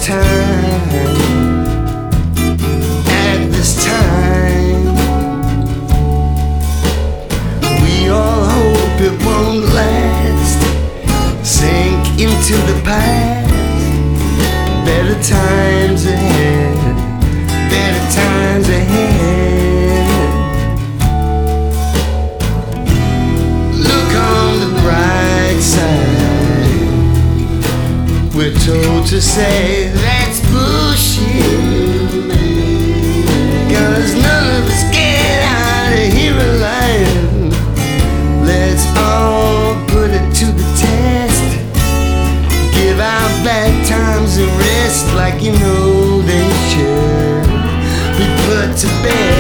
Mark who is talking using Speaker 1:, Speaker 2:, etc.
Speaker 1: time, at this time, we all hope it won't last. Sink into the past. Better times ahead. Better times ahead. Look on the bright side. We're told to say that's bullshit, 'cause none of us get out of here alive. Let's all put it to the test. Give our bad times a rest, like you know they should be put to bed.